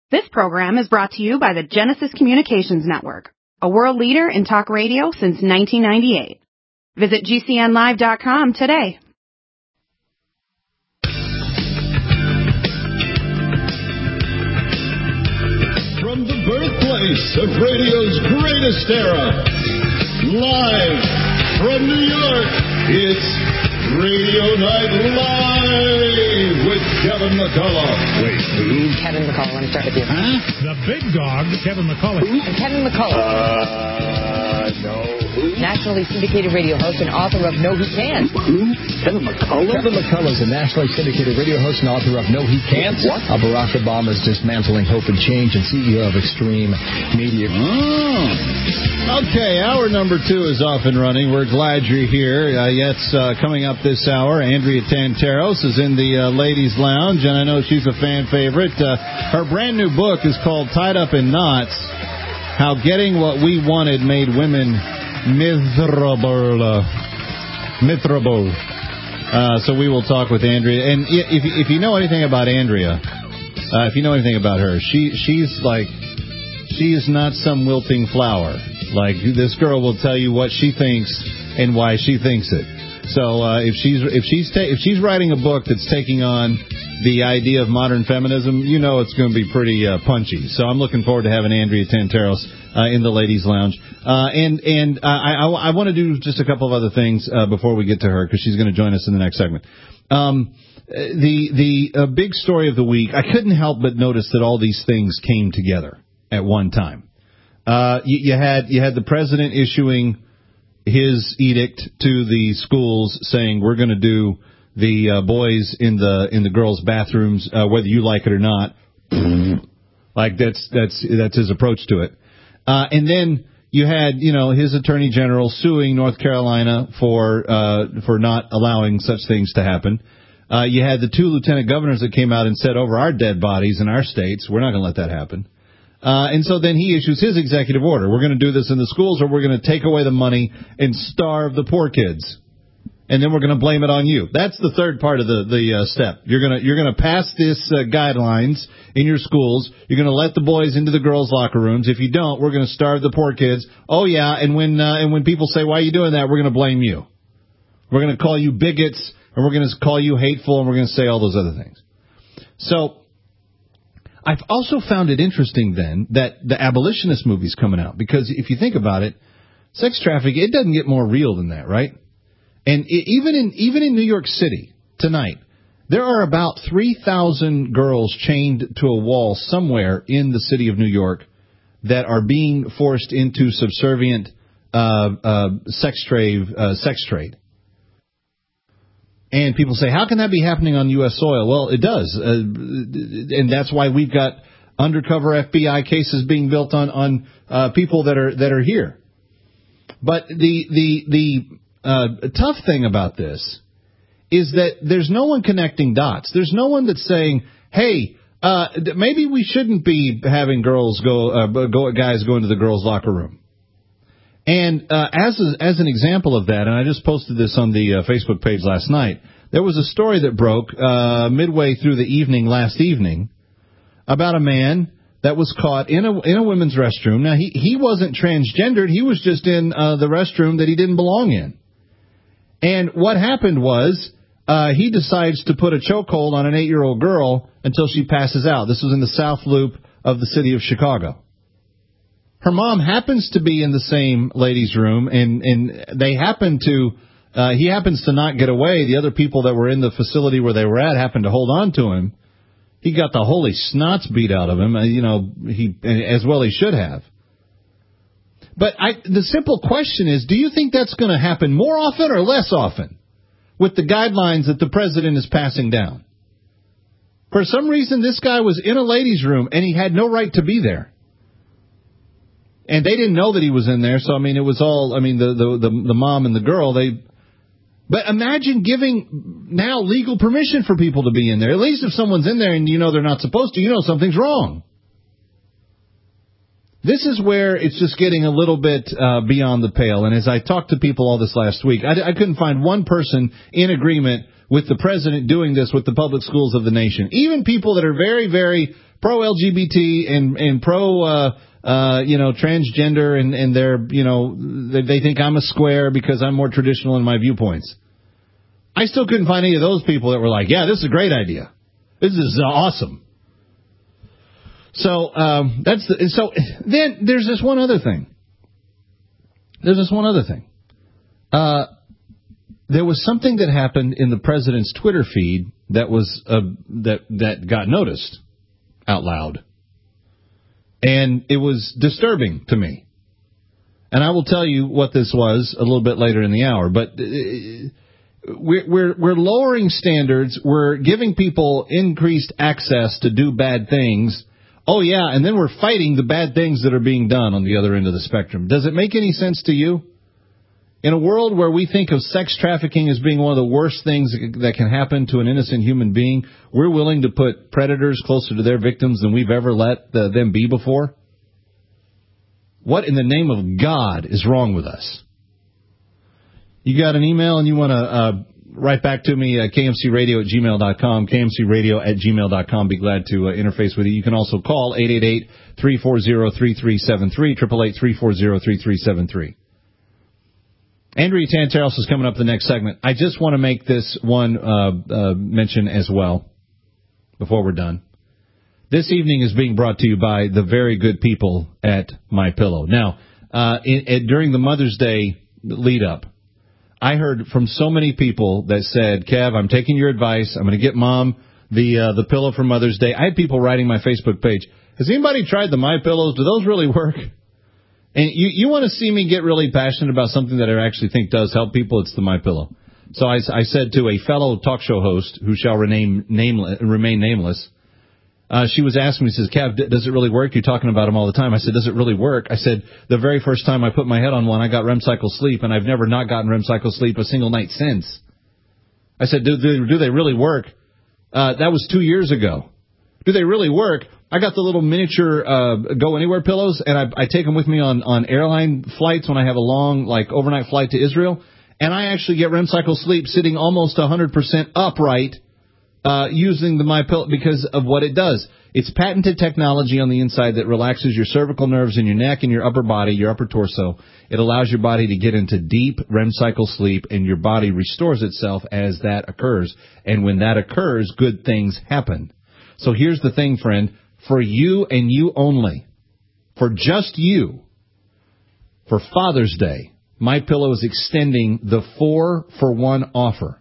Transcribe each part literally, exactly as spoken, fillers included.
This program is brought to you by the Genesis Communications Network, a world leader in talk radio since nineteen ninety-eight. Visit G C N live dot com today. From the birthplace of radio's greatest era, live from New York, it's Radio Night Live with Kevin McCullough. Wait, who? Kevin McCullough, let me start with you. Huh? The big dog, Kevin McCullough. Who? Kevin McCullough. Uh, no. Who? Nationally syndicated radio host and author of No He Can't. Who? Kevin McCullough? Kevin McCullough is a nationally syndicated radio host and author of No He Can't. What? Uh, Barack Obama's Dismantling Hope and Change and C E O of Extreme Media. Oh. Okay, hour number two is off and running. We're glad you're here. Uh, yes, uh, coming up this hour, Andrea Tantaros is in the uh, Ladies Lounge, and I know she's a fan favorite. Uh, her brand new book is called Tied Up in Knots, How Getting What We Wanted Made Women Miserable. Uh, miserable. Uh, so we will talk with Andrea. And if, if you know anything about Andrea, uh, if you know anything about her, she she's like, she is not some wilting flower. Like, this girl will tell you what she thinks and why she thinks it. So uh, if she's if she's ta- if she's writing a book that's taking on the idea of modern feminism, you know it's going to be pretty uh, punchy. So I'm looking forward to having Andrea Tantaros uh, in the Ladies Lounge. Uh, and and uh, I, I, I want to do just a couple of other things uh, before we get to her, because she's going to join us in the next segment. Um, the the uh, big story of the week, I couldn't help but notice that all these things came together at one time. Uh, you, you had you had the president issuing his edict to the schools saying we're going to do the uh, boys in the in the girls' bathrooms, uh, whether you like it or not. Like that's that's that's his approach to it. Uh, and then you had you know his attorney general suing North Carolina for uh, for not allowing such things to happen. Uh, you had the two lieutenant governors that came out and said, over our dead bodies in our states, we're not going to let that happen. Uh, and so then he issues his executive order. We're going to do this in the schools, or we're going to take away the money and starve the poor kids. And then we're going to blame it on you. That's the third part of the, the uh, step. You're going to you're going to pass this uh, guidelines in your schools. You're going to let the boys into the girls' locker rooms. If you don't, we're going to starve the poor kids. Oh, yeah, and when uh, and when people say, why are you doing that, we're going to blame you. We're going to call you bigots, and we're going to call you hateful, and we're going to say all those other things. So I've also found it interesting, then, that the abolitionist movie's coming out. Because if you think about it, sex trafficking, it doesn't get more real than that, right? And it, even in even in New York City tonight, there are about three thousand girls chained to a wall somewhere in the city of New York that are being forced into subservient uh, uh, sex trade. Uh, sex trade. And people say, how can that be happening on U S soil? Well, it does. Uh, and that's why we've got undercover F B I cases being built on, on uh, people that are that are here. But the the the uh, tough thing about this is that there's no one connecting dots. There's no one that's saying, hey, uh, maybe we shouldn't be having girls go, uh, go guys go into the girls' locker room. And uh, as a, as an example of that, and I just posted this on the uh, Facebook page last night, there was a story that broke uh, midway through the evening last evening about a man that was caught in a in a women's restroom. Now, he, he wasn't transgendered. He was just in uh, the restroom that he didn't belong in. And what happened was uh, he decides to put a chokehold on an eight-year-old girl until she passes out. This was in the South Loop of the city of Chicago. Her mom happens to be in the same ladies' room, and, and they happen to, uh, he happens to not get away. The other people that were in the facility where they were at happened to hold on to him. He got the holy snots beat out of him, uh, you know, he as well he should have. But I, the simple question is, do you think that's going to happen more often or less often with the guidelines that the president is passing down? For some reason, this guy was in a ladies' room, and he had no right to be there. And they didn't know that he was in there, so, I mean, it was all, I mean, the, the, the, the mom and the girl, they... But imagine giving now legal permission for people to be in there. At least if someone's in there and you know they're not supposed to, you know something's wrong. This is where it's just getting a little bit uh, beyond the pale. And as I talked to people all this last week, I, I couldn't find one person in agreement with the president doing this with the public schools of the nation. Even people that are very, very pro-L G B T and, and pro, uh, uh, you know, transgender, and, and they're, you know, they, they think I'm a square because I'm more traditional in my viewpoints. I still couldn't find any of those people that were like, yeah, this is a great idea. This is awesome. So, um, that's the, so then there's this one other thing. There's this one other thing. Uh, there was something that happened in the president's Twitter feed that was, uh, that, that got noticed out loud. And it was disturbing to me. And I will tell you what this was a little bit later in the hour, but uh, we're, we're, we're lowering standards. We're giving people increased access to do bad things. Oh, yeah, and then we're fighting the bad things that are being done on the other end of the spectrum. Does it make any sense to you? In a world where we think of sex trafficking as being one of the worst things that can happen to an innocent human being, we're willing to put predators closer to their victims than we've ever let the, them be before? What in the name of God is wrong with us? You got an email and you want to uh, write back to me at K M C radio at gmail dot com, K M C radio at gmail dot com. Be glad to uh, interface with you. You can also call eight eight eight, three four zero, three three seven three, eight eight eight, three four zero, three three seven three. Andrea Tantaros is coming up the next segment. I just want to make this one uh, uh, mention as well before we're done. This evening is being brought to you by the very good people at MyPillow. Now, uh, in, in, during the Mother's Day lead-up, I heard from so many people that said, Kev, I'm taking your advice. I'm going to get Mom the uh, the pillow for Mother's Day. I had people writing my Facebook page, has anybody tried the MyPillows? Do those really work? And you, you want to see me get really passionate about something that I actually think does help people, it's the MyPillow. So I, I said to a fellow talk show host who shall remain nameless, remain nameless, uh, she was asking me, she says, Kev, does it really work? You're talking about them all the time. I said, does it really work? I said, the very first time I put my head on one, I got REM cycle sleep, and I've never not gotten REM cycle sleep a single night since. I said, do, do, do they really work? Uh, that was two years ago. Do they really work? I got the little miniature uh, Go Anywhere pillows, and I, I take them with me on, on airline flights when I have a long, like, overnight flight to Israel. And I actually get REM cycle sleep sitting almost one hundred percent upright uh, using the MyPillow because of what it does. It's patented technology on the inside that relaxes your cervical nerves in your neck and your upper body, your upper torso. It allows your body to get into deep REM cycle sleep, and your body restores itself as that occurs. And when that occurs, good things happen. So here's the thing, friend. For you and you only, for just you, for Father's Day, MyPillow is extending the four for one offer.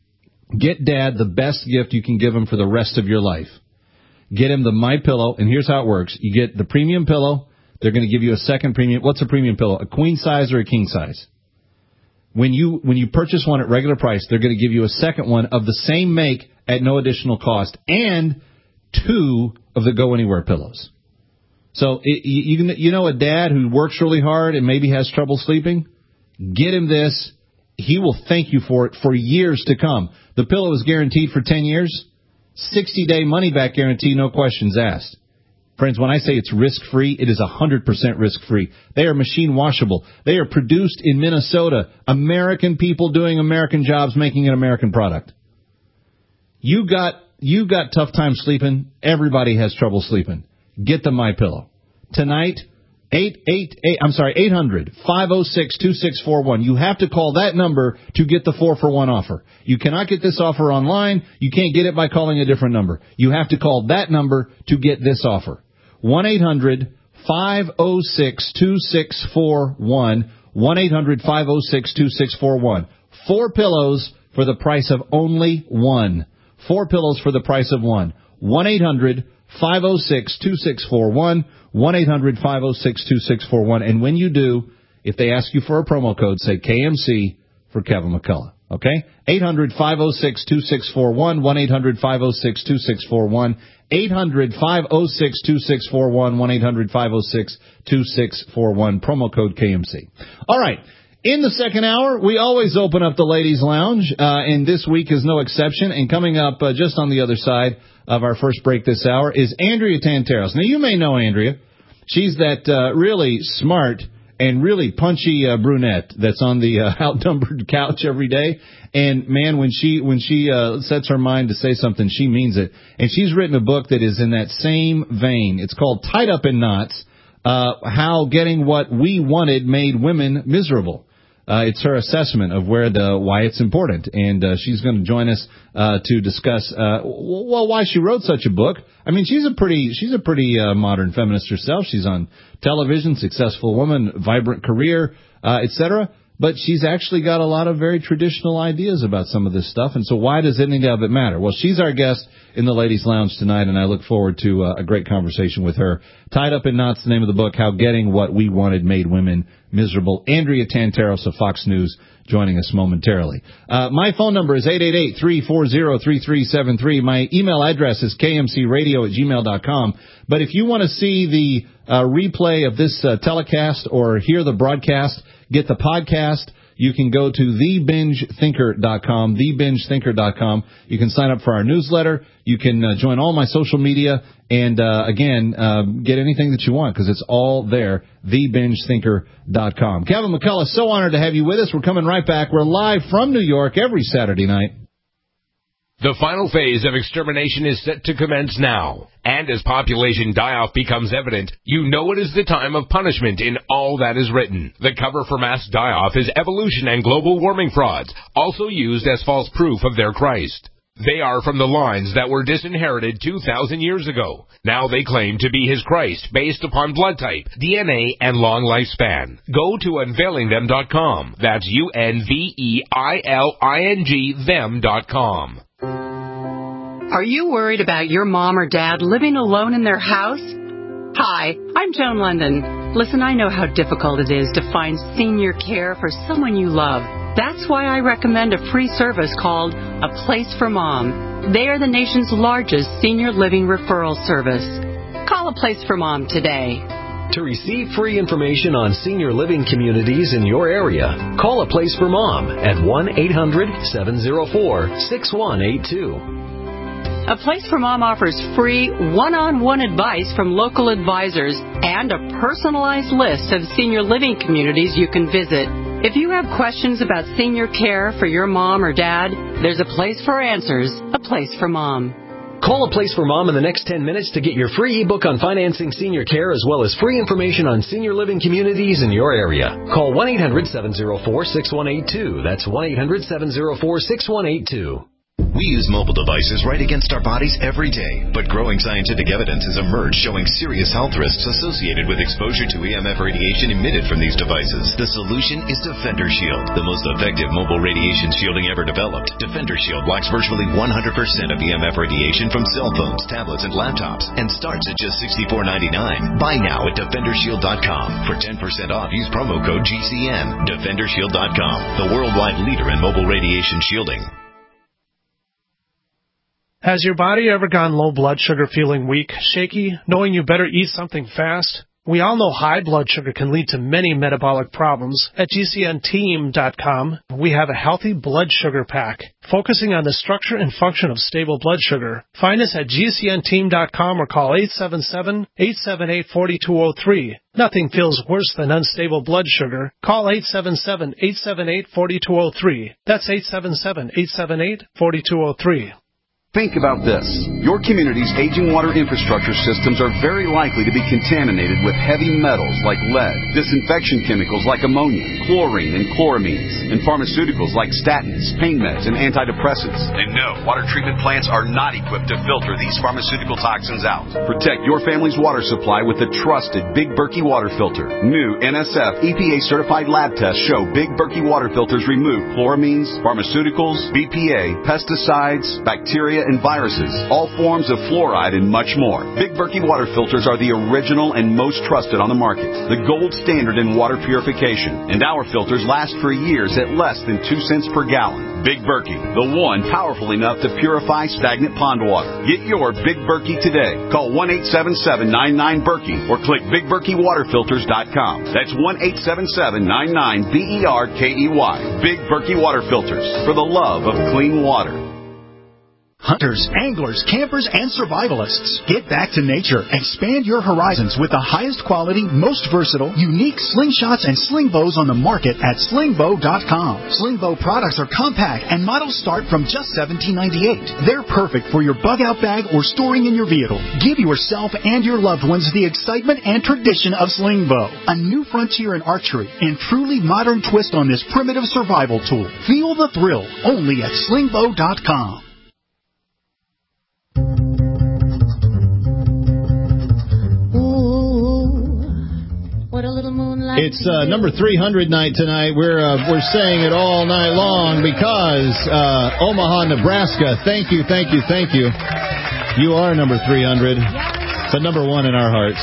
Get Dad the best gift you can give him for the rest of your life. Get him the MyPillow, and here's how it works. You get the premium pillow. They're going to give you a second premium. What's a premium pillow? A queen size or a king size? When you when you purchase one at regular price, they're going to give you a second one of the same make at no additional cost, and two of the Go Anywhere pillows. So it, you, you know a dad who works really hard and maybe has trouble sleeping? Get him this. He will thank you for it for years to come. The pillow is guaranteed for ten years. sixty-day money-back guarantee, no questions asked. Friends, when I say it's risk-free, it is one hundred percent risk-free. They are machine washable. They are produced in Minnesota. American people doing American jobs, making an American product. You got you got tough time sleeping. Everybody has trouble sleeping. Get the MyPillow. Tonight, eight eight eight. I'm sorry, eight hundred, five oh six, two six four one. You have to call that number to get the four for one offer. You cannot get this offer online. You can't get it by calling a different number. You have to call that number to get this offer. one eight hundred, five oh six, two six four one. one eight hundred, five oh six, two six four one. Four pillows for the price of only one. Four pillows for the price of one. one eight hundred, five oh six, two six four one. one eight hundred, five oh six, two six four one. And when you do, if they ask you for a promo code, say K M C for Kevin McCullough. Okay? eight hundred, five oh six, two six four one. one eight hundred, five oh six, two six four one. eight hundred, five oh six, two six four one. one eight hundred, five oh six, two six four one. Promo code K M C. All right. In the second hour, we always open up the Ladies' Lounge, uh, and this week is no exception. And coming up uh, just on the other side of our first break this hour is Andrea Tantaros. Now, you may know Andrea. She's that uh, really smart and really punchy uh, brunette that's on the uh, outnumbered couch every day. And, man, when she when she uh, sets her mind to say something, she means it. And she's written a book that is in that same vein. It's called Tied Up in Knots, uh, How Getting What We Wanted Made Women Miserable. Uh, it's her assessment of where the why it's important, and uh, she's going to join us uh, to discuss uh, well why she wrote such a book. I mean, she's a pretty she's a pretty uh, modern feminist herself. She's on television, successful woman, vibrant career, uh, et cetera. But she's actually got a lot of very traditional ideas about some of this stuff. And so why does any of it matter? Well, she's our guest in the Ladies' Lounge tonight, and I look forward to uh, a great conversation with her. Tied Up in Knots, the name of the book, How Getting What We Wanted Made Women Miserable. Andrea Tantaros of Fox News joining us momentarily. Uh, my phone number is eight eight eight, three four zero, three three seven three. My email address is k m c radio at gmail dot com. But if you want to see the uh, replay of this uh, telecast or hear the broadcast, get the podcast, you can go to the binge thinker dot com, the binge thinker dot com. You can sign up for our newsletter. You can uh, join all my social media. And, uh, again, uh, get anything that you want because it's all there, the binge thinker dot com. Kevin McCullough, so honored to have you with us. We're coming right back. We're live from New York every Saturday night. The final phase of extermination is set to commence now. And as population die-off becomes evident, you know it is the time of punishment in all that is written. The cover for mass die-off is evolution and global warming frauds, also used as false proof of their Christ. They are from the lines that were disinherited two thousand years ago. Now they claim to be his Christ based upon blood type, D N A, and long lifespan. Go to unveiling them dot com. That's U N V E I L I N G them dot com. Are you worried about your mom or dad living alone in their house? Hi, I'm Joan London. Listen, I know how difficult it is to find senior care for someone you love. That's why I recommend a free service called A Place for Mom. They are the nation's largest senior living referral service. Call A Place for Mom today. To receive free information on senior living communities in your area, call A Place for Mom at one eight hundred, seven oh four, six one eight two. A Place for Mom offers free one-on-one advice from local advisors and a personalized list of senior living communities you can visit. If you have questions about senior care for your mom or dad, there's a place for answers, A Place for Mom. Call A Place for Mom in the next ten minutes to get your free ebook on financing senior care as well as free information on senior living communities in your area. Call one eight hundred, seven oh four, six one eight two. That's one eight hundred, seven oh four, six one eight two. We use mobile devices right against our bodies every day, but growing scientific evidence has emerged showing serious health risks associated with exposure to E M F radiation emitted from these devices. The solution is Defender Shield, the most effective mobile radiation shielding ever developed. Defender Shield blocks virtually one hundred percent of E M F radiation from cell phones, tablets, and laptops, and starts at just sixty-four ninety-nine. Buy now at defender shield dot com. For ten percent off, use promo code G C N. defender shield dot com, the worldwide leader in mobile radiation shielding. Has your body ever gone low blood sugar, feeling weak, shaky, knowing you better eat something fast? We all know high blood sugar can lead to many metabolic problems. At G C N team dot com, we have a healthy blood sugar pack, focusing on the structure and function of stable blood sugar. Find us at G C N team dot com or call eight seven seven, eight seven eight, four two zero three. Nothing feels worse than unstable blood sugar. Call eight seven seven, eight seven eight, four two zero three. That's eight seven seven, eight seven eight, four two zero three. Think about this. Your community's aging water infrastructure systems are very likely to be contaminated with heavy metals like lead, disinfection chemicals like ammonia, chlorine and chloramines, and pharmaceuticals like statins, pain meds, and antidepressants. And no, water treatment plants are not equipped to filter these pharmaceutical toxins out. Protect your family's water supply with the trusted Big Berkey water filter. New N S F E P A-certified lab tests show Big Berkey water filters remove chloramines, pharmaceuticals, B P A, pesticides, bacteria, and viruses, all forms of fluoride, and much more. Big Berkey water filters are the original and most trusted on the market, the gold standard in water purification, and our filters last for years at less than two cents per gallon. Big Berkey, the one powerful enough to purify stagnant pond water. Get your Big Berkey today. Call one eight seven seven, nine nine, Berkey or click big berkey water filters dot com. That's one eight seven seven, nine nine, B E R K E Y. Big Berkey water filters, for the love of clean water. Hunters, anglers, campers, and survivalists. Get back to nature. Expand your horizons with the highest quality, most versatile, unique slingshots and sling bows on the market at sling bow dot com. Sling bow products are compact and models start from just seventeen ninety-eight. They're perfect for your bug-out bag or storing in your vehicle. Give yourself and your loved ones the excitement and tradition of sling bow. A new frontier in archery and truly modern twist on this primitive survival tool. Feel the thrill only at sling bow dot com. It's uh, number three hundred night tonight. We're uh, we're saying it all night long because uh, Omaha, Nebraska. Thank you, thank you, thank you. You are number three hundred, but number one in our hearts.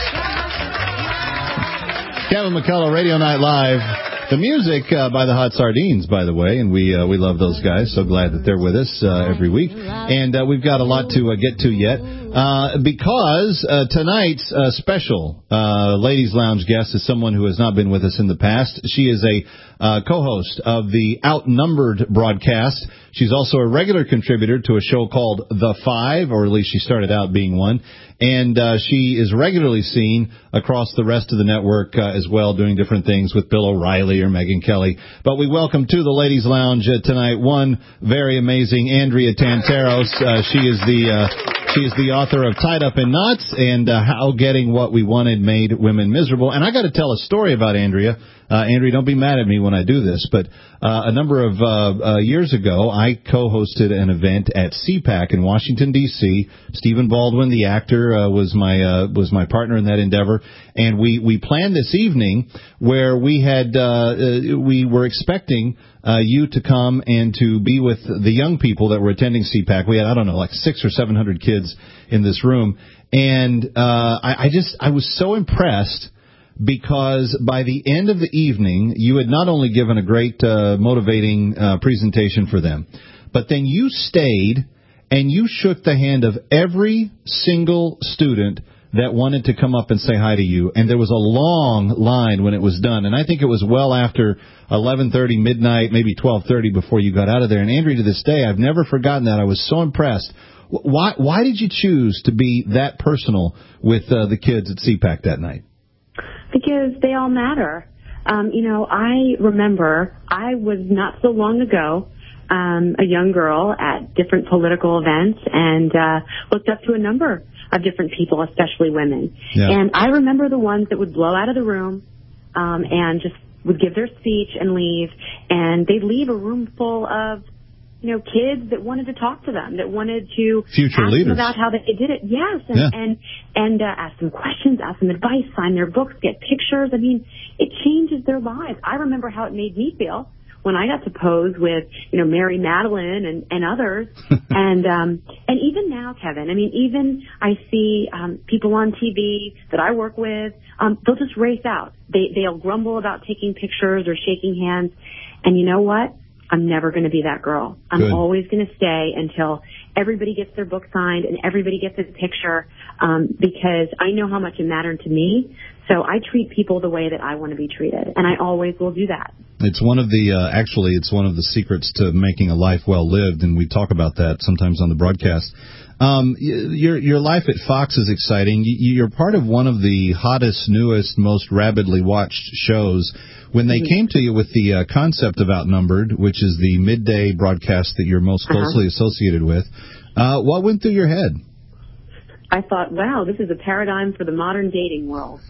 Kevin McCullough, Radio Night Live. The music uh, by the Hot Sardines, by the way, and we uh, we love those guys. So glad that they're with us uh, every week. And uh, we've got a lot to uh, get to yet uh, because uh, tonight's uh, special uh, Ladies Lounge guest is someone who has not been with us in the past. She is a uh, co-host of the Outnumbered broadcast. She's also a regular contributor to a show called The Five, or at least she started out being one. And uh, she is regularly seen across the rest of the network uh, as well, doing different things with Bill O'Reilly or Megyn Kelly. But we welcome to the Ladies Lounge uh, tonight one very amazing Andrea Tantaros. Uh, she is the uh, she is the author of Tied Up in Knots and uh, How Getting What We Wanted Made Women Miserable. And I got to tell a story about Andrea. Uh, Andrea, don't be mad at me when I do this, but uh, a number of uh, uh, years ago, I co-hosted an event at C PAC in Washington, D C Stephen Baldwin, the actor, uh, was my uh, was my partner in that endeavor, and we, we planned this evening where we had uh, uh, we were expecting uh, you to come and to be with the young people that were attending C PAC. We had, I don't know, like six or seven hundred kids in this room, and uh, I, I just I was so impressed. Because by the end of the evening, you had not only given a great uh, motivating uh, presentation for them, but then you stayed and you shook the hand of every single student that wanted to come up and say hi to you. And there was a long line when it was done. And I think it was well after eleven thirty, midnight, maybe twelve thirty before you got out of there. And Andrea, to this day, I've never forgotten that. I was so impressed. Why, why did you choose to be that personal with uh, the kids at C PAC that night? Because they all matter. Um, you know, I remember I was not so long ago um, a young girl at different political events and uh, looked up to a number of different people, especially women. Yeah. And I remember the ones that would blow out of the room um, and just would give their speech and leave, and they'd leave a room full of you know, kids that wanted to talk to them, that wanted to Future ask leaders. them about how they did it. Yes, and yeah. and, and uh, ask them questions, ask them advice, sign their books, get pictures. I mean, it changes their lives. I remember how it made me feel when I got to pose with, you know, Mary Madeline and, and others. and um, and even now, Kevin, I mean, even I see um, people on T V that I work with, um, they'll just race out. They, they'll grumble about taking pictures or shaking hands. And you know what? I'm never going to be that girl. I'm Good. always going to stay until everybody gets their book signed and everybody gets a picture um, because I know how much it mattered to me. So I treat people the way that I want to be treated, and I always will do that. It's one of the, uh, actually, it's one of the secrets to making a life well lived, and we talk about that sometimes on the broadcast. Um, your your life at Fox is exciting. You're part of one of the hottest, newest, most rapidly watched shows. When they came to you with the uh, concept of Outnumbered, which is the midday broadcast that you're most closely uh-huh. associated with, uh, what went through your head? I thought, wow, this is a paradigm for the modern dating world.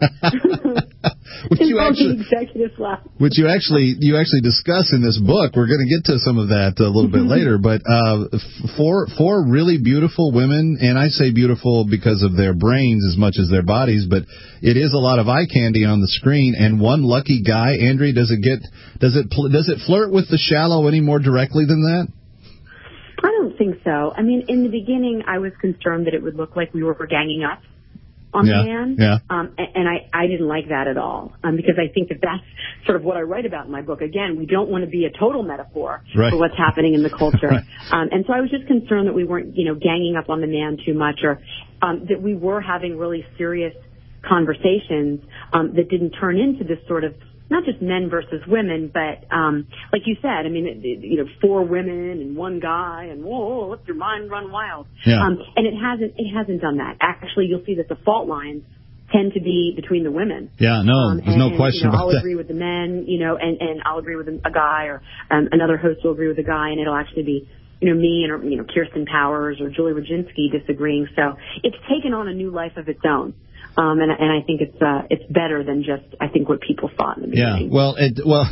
which you actually, executive left. which you actually you actually discuss in this book. We're going to get to some of that a little bit later. But uh, four four really beautiful women, and I say beautiful because of their brains as much as their bodies. But it is a lot of eye candy on the screen. And one lucky guy, Andrea, does it get does it does it flirt with The Shallow any more directly than that? I don't think so. I mean, in the beginning, I was concerned that it would look like we were ganging up on yeah, the man. Yeah. Um, and and I, I didn't like that at all, um, because I think that that's sort of what I write about in my book. Again, we don't want to be a total metaphor right. for what's happening in the culture. Right. Um, and so I was just concerned that we weren't, you know, ganging up on the man too much, or um, that we were having really serious conversations um, that didn't turn into this sort of not just men versus women, but um, like you said, I mean, it, it, you know, four women and one guy, and whoa, let your mind run wild. Yeah. Um, and it hasn't it hasn't done that. Actually, you'll see that the fault lines tend to be between the women. Yeah, no, um, there's and, no and, question you know, about I'll that. agree with the men, you know, and, and I'll agree with a guy, or um, another host will agree with a guy, and it'll actually be, you know, me and, or, you know, Kirsten Powers or Julie Roginski disagreeing. So it's taken on a new life of its own. Um, and, and I think it's uh, it's better than just, I think, what people thought in the beginning. Yeah, well, it, well,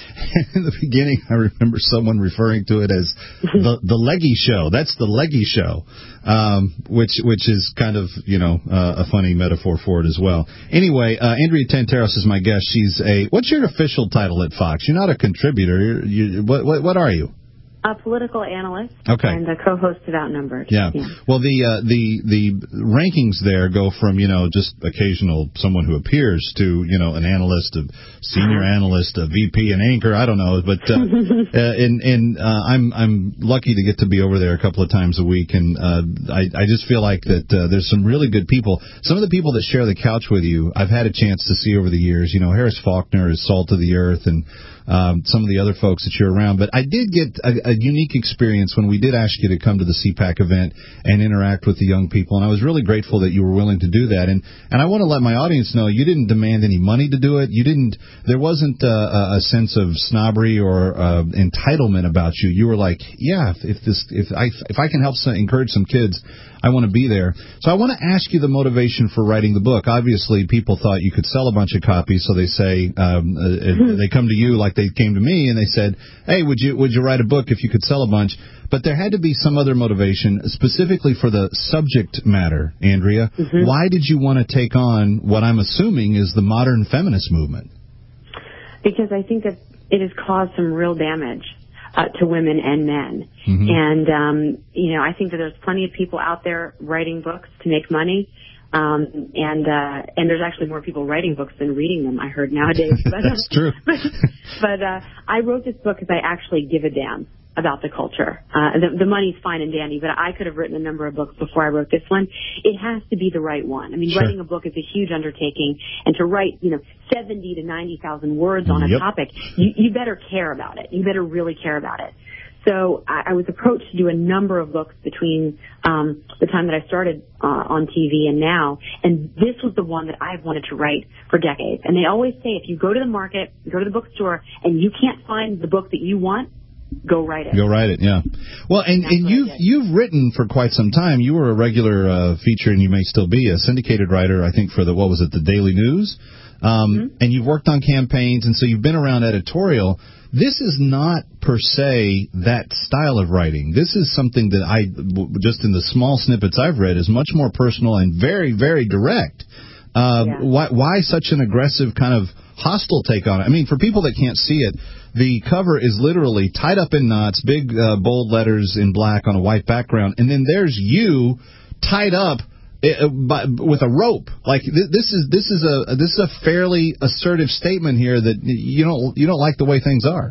in the beginning, I remember someone referring to it as the the leggy show. That's the leggy show, um, which which is kind of, you know, uh, a funny metaphor for it as well. Anyway, uh, Andrea Tantaros is my guest. She's a, what's your official title at Fox? You're not a contributor. You're, you, what, what what are you? A political analyst, okay, and a co-host of Outnumbered. Yeah. yeah. Well, the uh, the the rankings there go from, you know, just occasional someone who appears to, you know, an analyst, a senior uh-huh. analyst, a V P, an anchor. I don't know, but uh, uh, in in uh, I'm I'm lucky to get to be over there a couple of times a week, and uh, I I just feel like that uh, there's some really good people. Some of the people that share the couch with you, I've had a chance to see over the years. You know, Harris Faulkner is salt of the earth, and Um, some of the other folks that you're around. But I did get a, a unique experience when we did ask you to come to the C PAC event and interact with the young people, and I was really grateful that you were willing to do that. And, and I want to let my audience know you didn't demand any money to do it. You didn't. There wasn't uh, a sense of snobbery or uh, entitlement about you. You were like, yeah, if, if this, if I, if I can help some, encourage some kids, I want to be there. So I want to ask you the motivation for writing the book. Obviously, people thought you could sell a bunch of copies, so they say um, uh, they come to you like they came to me, and they said, "Hey, would you would you write a book if you could sell a bunch?" But there had to be some other motivation, specifically for the subject matter, Andrea. Mm-hmm. Why did you want to take on what I'm assuming is the modern feminist movement? Because I think that it has caused some real damage Uh, to women and men. Mm-hmm. And, um, you know, I think that there's plenty of people out there writing books to make money. Um, and, uh, and there's actually more people writing books than reading them, I heard nowadays. But, That's true. but, but uh, I wrote this book because I actually give a damn about the culture. Uh, the, the money's fine and dandy, but I could have written a number of books before I wrote this one. It has to be the right one. I mean, sure. Writing a book is a huge undertaking, and to write, you know, seventy to ninety thousand words on a yep. topic, you, you better care about it. You better really care about it. So I, I was approached to do a number of books between um, the time that I started uh, on T V and now, and this was the one that I've wanted to write for decades. And they always say, if you go to the market, you go to the bookstore, and you can't find the book that you want, go write it. Go write it, yeah. Well, and, and you've you've written for quite some time. You were a regular uh, feature, and you may still be a syndicated writer, I think, for the, what was it, the Daily News? Um, mm-hmm. And you've worked on campaigns, and so you've been around editorial. This is not, per se, that style of writing. This is something that I, just in the small snippets I've read, is much more personal and very, very direct. Uh, yeah. Why, why such an aggressive kind of hostile take on it? I mean, for people that can't see it, the cover is literally tied up in knots, big uh, bold letters in black on a white background, and then there's you tied up uh, by, with a rope. Like th- this is this is a this is a fairly assertive statement here that you don't you don't like the way things are.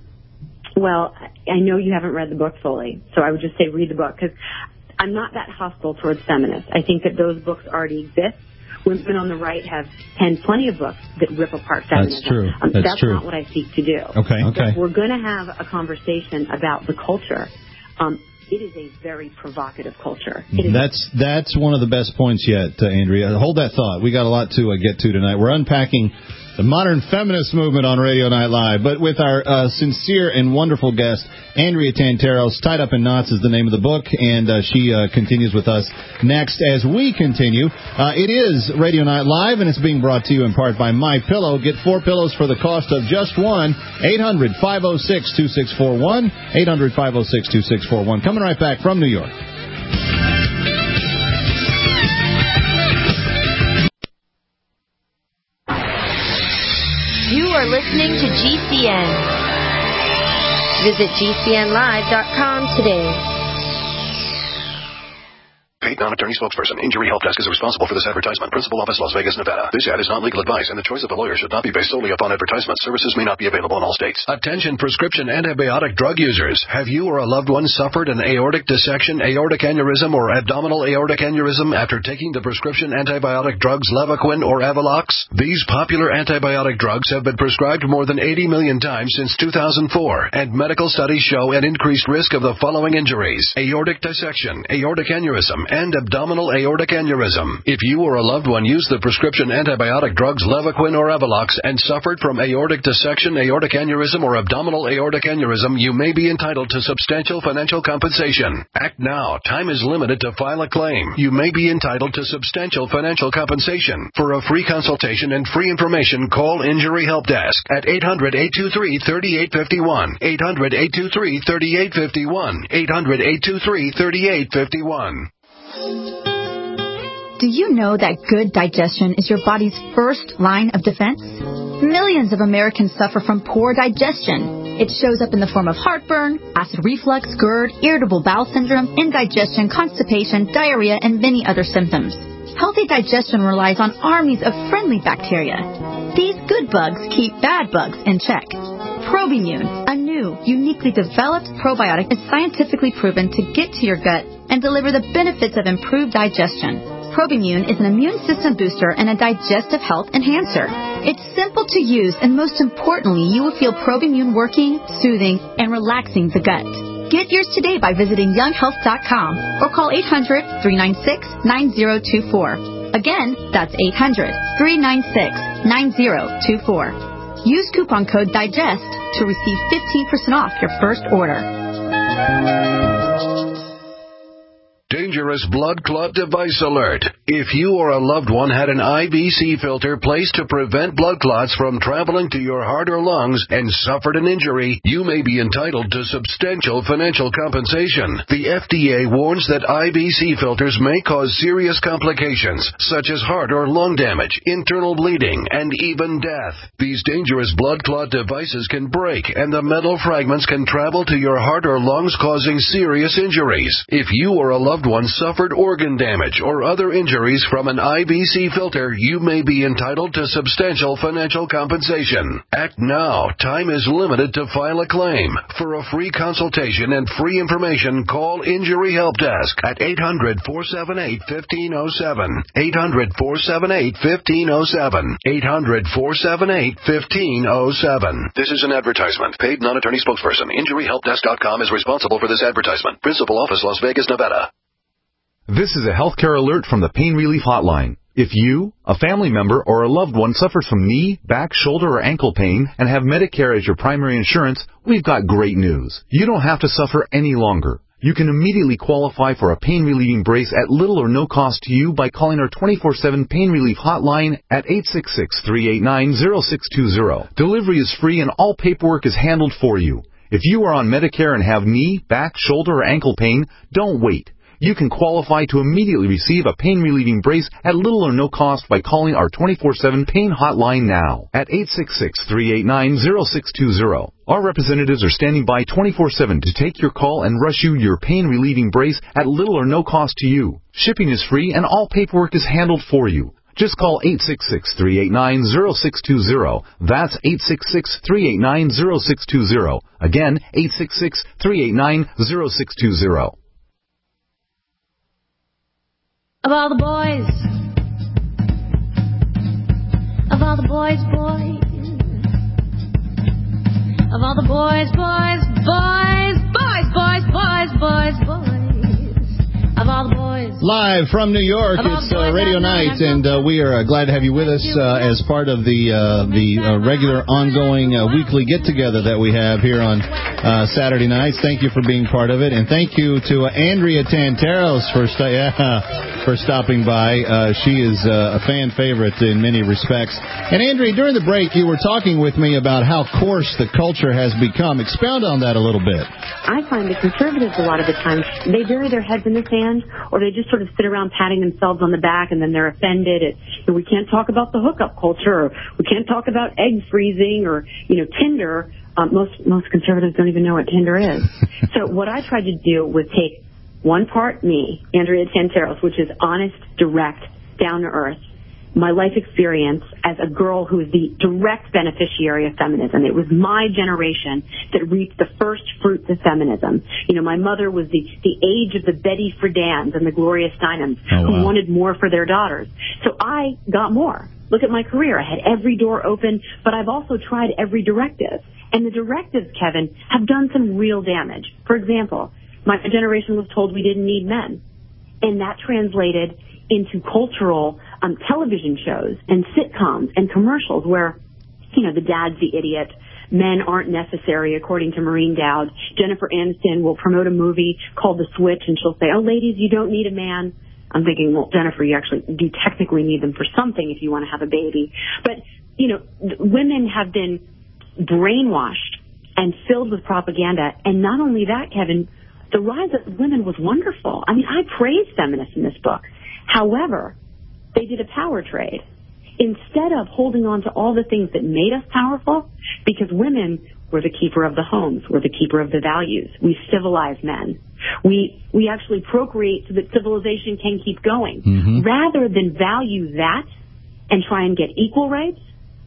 Well, I know you haven't read the book fully, so I would just say read the book, because I'm not that hostile towards feminists. I think that those books already exist. Women on the right have penned plenty of books that rip apart feminism. That's true. Um, that's, that's true. not what I seek to do. Okay. Okay. If we're going to have a conversation about the culture, um, it is a very provocative culture. It is that's that's one of the best points yet, uh, Andrea. Hold that thought. We got a lot to uh, get to tonight. We're unpacking the modern feminist movement on Radio Night Live, but with our uh, sincere and wonderful guest, Andrea Tantaros. Tied Up in Knots is the name of the book, and uh, she uh, continues with us next as we continue. Uh, it is Radio Night Live, and it's being brought to you in part by MyPillow. Get four pillows for the cost of just one. eight hundred, five oh six, two six four one. eight hundred, five oh six, two six four one. Coming right back from New York. You are listening to G C N. Visit G C N live dot com today. Paid non-attorney spokesperson. Injury Help Desk is responsible for this advertisement. Principal office, Las Vegas, Nevada. This ad is not legal advice, and the choice of a lawyer should not be based solely upon advertisement. Services may not be available in all states. Attention prescription antibiotic drug users. Have you or a loved one suffered an aortic dissection, aortic aneurysm, or abdominal aortic aneurysm after taking the prescription antibiotic drugs Levaquin or Avelox? These popular antibiotic drugs have been prescribed more than eighty million times since two thousand four, and medical studies show an increased risk of the following injuries: aortic dissection, aortic aneurysm, and abdominal aortic aneurysm. If you or a loved one used the prescription antibiotic drugs Levaquin or Avelox and suffered from aortic dissection, aortic aneurysm, or abdominal aortic aneurysm, you may be entitled to substantial financial compensation. Act now. Time is limited to file a claim. You may be entitled to substantial financial compensation. For a free consultation and free information, call Injury Help Desk at eight hundred, eight two three, three eight five one, eight hundred, eight two three, three eight five one, eight hundred, eight two three, three eight five one. Do you know that good digestion is your body's first line of defense? Millions of Americans suffer from poor digestion. It shows up in the form of heartburn, acid reflux, GERD, irritable bowel syndrome, indigestion, constipation, diarrhea, and many other symptoms. Healthy digestion relies on armies of friendly bacteria. These good bugs keep bad bugs in check. Probimune, a new, uniquely developed probiotic, is scientifically proven to get to your gut and deliver the benefits of improved digestion. Probimune is an immune system booster and a digestive health enhancer. It's simple to use, and most importantly, you will feel Probimune working, soothing, and relaxing the gut. Get yours today by visiting young health dot com or call eight hundred, three nine six, nine zero two four. Again, that's eight hundred, three nine six, nine zero two four. Use coupon code DIGEST to receive fifteen percent off your first order. Dangerous blood clot device alert. If you or a loved one had an I V C filter placed to prevent blood clots from traveling to your heart or lungs and suffered an injury, you may be entitled to substantial financial compensation. The F D A warns that I V C filters may cause serious complications, such as heart or lung damage, internal bleeding, and even death. These dangerous blood clot devices can break, and the metal fragments can travel to your heart or lungs, causing serious injuries. If you or a loved one suffered organ damage or other injuries from an I V C filter, you may be entitled to substantial financial compensation. Act now. Time is limited to file a claim. For a free consultation and free information, call Injury Help Desk at eight hundred, four seven eight, one five zero seven, eight hundred, four seven eight, one five zero seven, eight hundred, four seven eight, one five zero seven. This is an advertisement. Paid non-attorney spokesperson. Injury Help Desk dot com is responsible for this advertisement. Principal office, Las Vegas, Nevada. This is a healthcare alert from the Pain Relief Hotline. If you, a family member, or a loved one suffers from knee, back, shoulder, or ankle pain and have Medicare as your primary insurance, we've got great news. You don't have to suffer any longer. You can immediately qualify for a pain-relieving brace at little or no cost to you by calling our twenty-four seven Pain Relief Hotline at eight six six, three eight nine, zero six two zero. Delivery is free and all paperwork is handled for you. If you are on Medicare and have knee, back, shoulder, or ankle pain, don't wait. You can qualify to immediately receive a pain-relieving brace at little or no cost by calling our twenty-four seven Pain Hotline now at eight six six, three eight nine, zero six two zero. Our representatives are standing by twenty-four seven to take your call and rush you your pain-relieving brace at little or no cost to you. Shipping is free and all paperwork is handled for you. Just call eight six six, three eight nine, zero six two zero. That's eight six six, three eight nine, zero six two zero. Again, eight six six, three eight nine, zero six two zero. Of all the boys, of all the boys, boys, of all the boys, boys, boys, boys, boys, boys, boys, boys, of all the boys. Live from New York, it's uh, Radio Night, and uh, we are uh, glad to have you with us uh, as part of the uh, the uh, regular ongoing uh, weekly get-together that we have here on uh, Saturday nights. Thank you for being part of it, and thank you to uh, Andrea Tantaros for, st- yeah, for stopping by. Uh, she is uh, a fan favorite in many respects. And Andrea, during the break, you were talking with me about how coarse the culture has become. Expound on that a little bit. I find the conservatives a lot of the time, they bury their heads in the sand, or they just sort of sit around patting themselves on the back, and then they're offended at, you know, we can't talk about the hookup culture, or we can't talk about egg freezing, or, you know, Tinder. Um, most most conservatives don't even know what Tinder is. So what I tried to do was take one part me, Andrea Tanteros, which is honest, direct, down to earth. My life experience as a girl who is the direct beneficiary of feminism. It was my generation that reaped the first fruits of feminism. You know, my mother was the, the age of the Betty Friedan's and the Gloria Steinems oh, who wow. wanted more for their daughters. So I got more. Look at my career. I had every door open, but I've also tried every directive. And the directives, Kevin, have done some real damage. For example, my generation was told we didn't need men. And that translated into cultural um, television shows and sitcoms and commercials where, you know, the dad's the idiot, men aren't necessary, according to Maureen Dowd. Jennifer Aniston will promote a movie called The Switch, and she'll say, oh, ladies, you don't need a man. I'm thinking, well, Jennifer, you actually do technically need them for something if you want to have a baby. But, you know, women have been brainwashed and filled with propaganda. And not only that, Kevin, the rise of women was wonderful. I mean, I praise feminists in this book. However, they did a power trade. Instead of holding on to all the things that made us powerful, because women were the keeper of the homes, were the keeper of the values. We civilized men. We we actually procreate so that civilization can keep going. Mm-hmm. Rather than value that and try and get equal rights,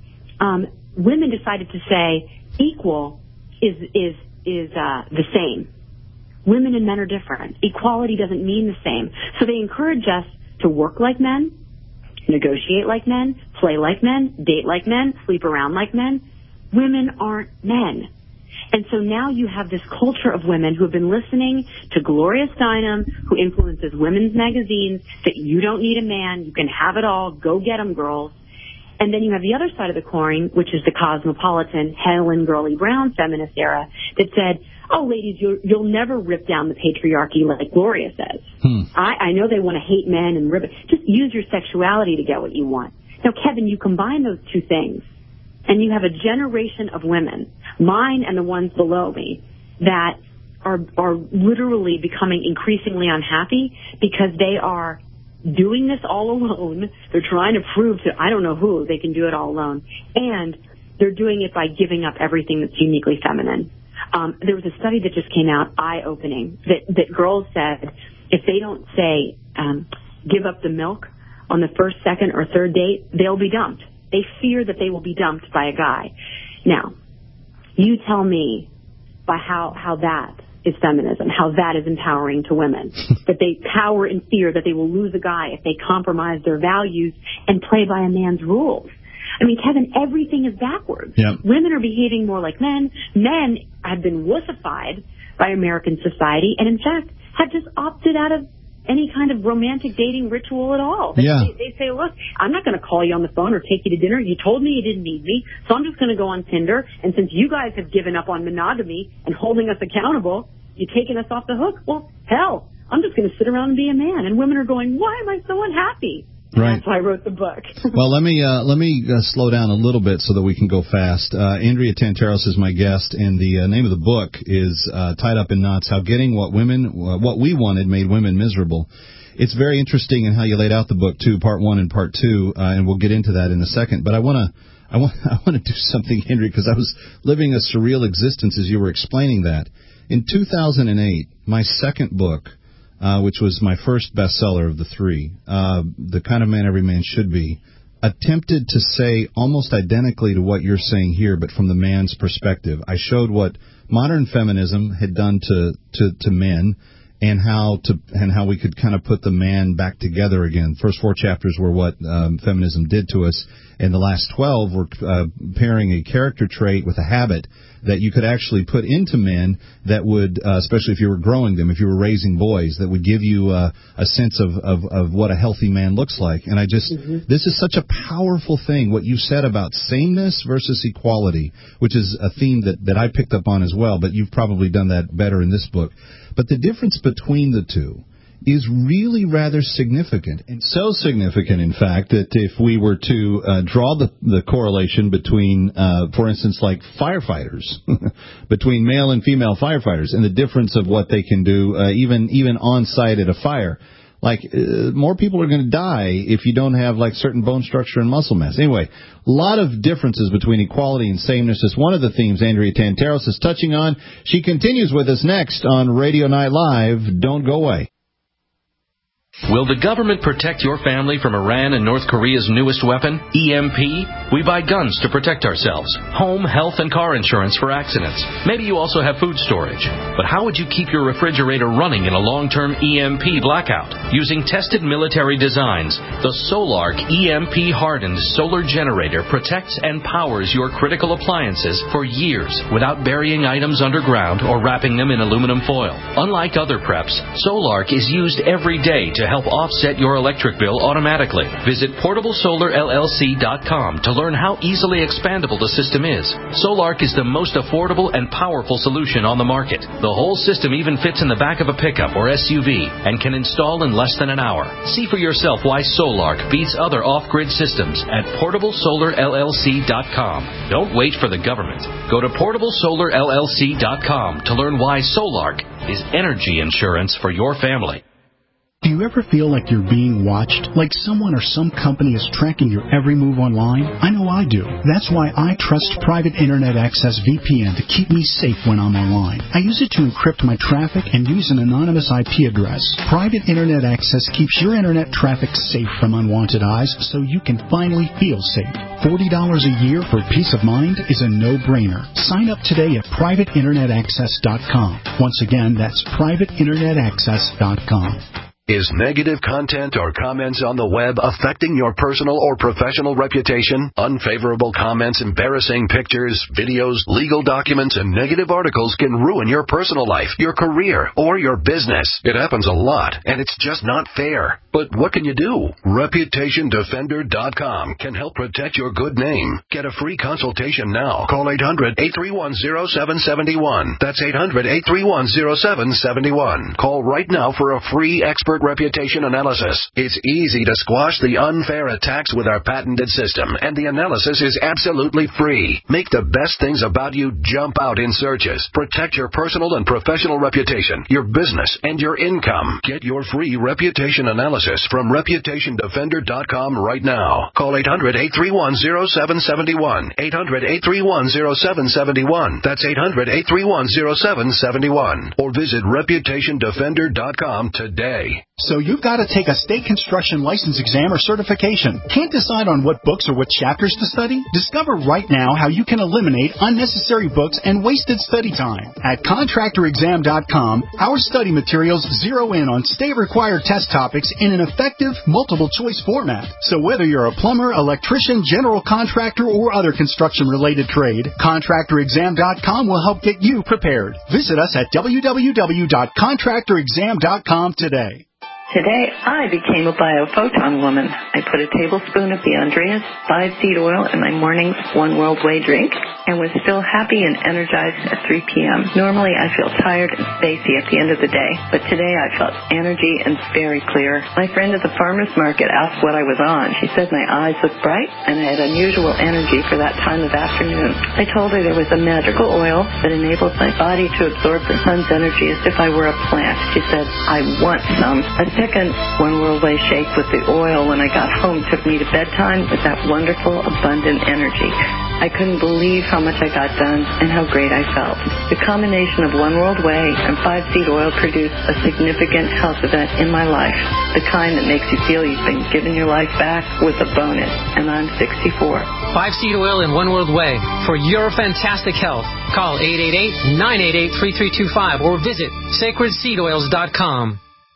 um, women decided to say equal is is is uh, the same. Women and men are different. Equality doesn't mean the same. So they encourage us to work like men, negotiate like men, play like men, date like men, sleep around like men. Women aren't men. And so now you have this culture of women who have been listening to Gloria Steinem, who influences women's magazines, that you don't need a man, you can have it all, go get 'em, girls. And then you have the other side of the coin, which is the cosmopolitan Helen Gurley Brown feminist era that said, oh, ladies, you'll, you'll never rip down the patriarchy like Gloria says. Hmm. I, I know they want to hate men and rip it. Just use your sexuality to get what you want. Now, Kevin, you combine those two things, and you have a generation of women, mine and the ones below me, that are are literally becoming increasingly unhappy because they are doing this all alone. They're trying to prove to I don't know who they can do it all alone. And they're doing it by giving up everything that's uniquely feminine. Um, there was a study that just came out, eye-opening, that, that girls said if they don't say um, give up the milk on the first, second, or third date, they'll be dumped. They fear that they will be dumped by a guy. Now, you tell me by how, how that is feminism, how that is empowering to women, that they cower in fear that they will lose a guy if they compromise their values and play by a man's rules. I mean, Kevin, everything is backwards. Yep. Women are behaving more like men. Men have been wussified by American society and, in fact, have just opted out of any kind of romantic dating ritual at all. They, Yeah. they, they say, look, I'm not going to call you on the phone or take you to dinner. You told me you didn't need me, so I'm just going to go on Tinder. And since you guys have given up on monogamy and holding us accountable, you're taking us off the hook. Well, hell, I'm just going to sit around and be a man. And women are going, why am I so unhappy? Right. That's why I wrote the book. Well, let me uh, let me uh, slow down a little bit so that we can go fast. Uh, Andrea Tanteros is my guest, and the uh, name of the book is uh, Tied Up in Knots: How Getting What Women uh, What We Wanted Made Women Miserable. It's very interesting in how you laid out the book too, part one and part two, uh, and we'll get into that in a second. But I want to I want I want to do something, Andrea, because I was living a surreal existence as you were explaining that. In two thousand eight, my second book, Uh, which was my first bestseller of the three, uh, The Kind of Man Every Man Should Be, attempted to say almost identically to what you're saying here, but from the man's perspective. I showed what modern feminism had done to, to, to men, and how to and how we could kind of put the man back together again. First four chapters were what um, feminism did to us, and the last twelve were uh, pairing a character trait with a habit that you could actually put into men that would, uh, especially if you were growing them, if you were raising boys, that would give you uh, a sense of, of, of what a healthy man looks like. And I just, mm-hmm. this is such a powerful thing, what you said about sameness versus equality, which is a theme that, that I picked up on as well, but you've probably done that better in this book. But the difference between the two is really rather significant, and so significant, in fact, that if we were to uh, draw the, the correlation between, uh, for instance, like firefighters, between male and female firefighters, and the difference of what they can do, uh, even even on site at a fire. like uh, more people are going to die if you don't have like certain bone structure and muscle mass. Anyway, a lot of differences between equality and sameness is one of the themes Andrea Tantaros is touching on. She continues with us next on Radio Night Live. Don't go away. Will the government protect your family from Iran and North Korea's newest weapon, E M P? We buy guns to protect ourselves, home, health, and car insurance for accidents. Maybe you also have food storage. But how would you keep your refrigerator running in a long-term E M P blackout? Using tested military designs, the Solark E M P-hardened solar generator protects and powers your critical appliances for years without burying items underground or wrapping them in aluminum foil. Unlike other preps, Solark is used every day to help offset your electric bill automatically. Visit portable solar L L C dot com to learn how easily expandable the system is. Solark is the most affordable and powerful solution on the market. The whole system even fits in the back of a pickup or S U V and can install in less than an hour. See for yourself why Solark beats other off-grid systems at portable solar L L C dot com. Don't wait for the government. Go to portable solar L L C dot com to learn why Solark is energy insurance for your family. Do you ever feel like you're being watched? Like someone or some company is tracking your every move online? I know I do. That's why I trust Private Internet Access V P N to keep me safe when I'm online. I use it to encrypt my traffic and use an anonymous I P address. Private Internet Access keeps your internet traffic safe from unwanted eyes so you can finally feel safe. forty dollars a year for peace of mind is a no-brainer. Sign up today at private internet access dot com. Once again, that's private internet access dot com. Is negative content or comments on the web affecting your personal or professional reputation? Unfavorable comments, embarrassing pictures, videos, legal documents, and negative articles can ruin your personal life, your career, or your business. It happens a lot, and it's just not fair. But what can you do? reputation defender dot com can help protect your good name. Get a free consultation now. Call eight hundred, eight three one, zero seven seven one. That's eight hundred, eight three one, zero seven seven one. Call right now for a free expert reputation analysis. It's easy to squash the unfair attacks with our patented system, and the analysis is absolutely free. Make the best things about you jump out in searches. Protect your personal and professional reputation, your business, and your income. Get your free reputation analysis from reputation defender dot com right now. Call eight hundred, eight three one, zero seven seven one. eight hundred, eight three one, zero seven seven one. That's eight hundred, eight three one, zero seven seven one. Or visit reputation defender dot com today. So you've got to take a state construction license exam or certification. Can't decide on what books or what chapters to study? Discover right now how you can eliminate unnecessary books and wasted study time. At contractor exam dot com, our study materials zero in on state-required test topics in an effective, multiple-choice format. So whether you're a plumber, electrician, general contractor, or other construction-related trade, contractor exam dot com will help get you prepared. Visit us at w w w dot contractor exam dot com today. Today, I became a biophoton woman. I put a tablespoon of the Andreas five seed oil in my morning's One World Way drink and was still happy and energized at three p.m. Normally, I feel tired and spacey at the end of the day, but today I felt energy and very clear. My friend at the farmer's market asked what I was on. She said my eyes looked bright and I had unusual energy for that time of afternoon. I told her there was a magical oil that enables my body to absorb the sun's energy as if I were a plant. She said, I want some. A second One World Way shake with the oil when I got home took me to bedtime with that wonderful, abundant energy. I couldn't believe how much I got done and how great I felt. The combination of One World Way and five seed oil produced a significant health event in my life, the kind that makes you feel you've been given your life back with a bonus, and I'm sixty-four. five seed oil and One World Way for your fantastic health. Call eight eight eight, nine eight eight, three three two five or visit sacred seed oils dot com.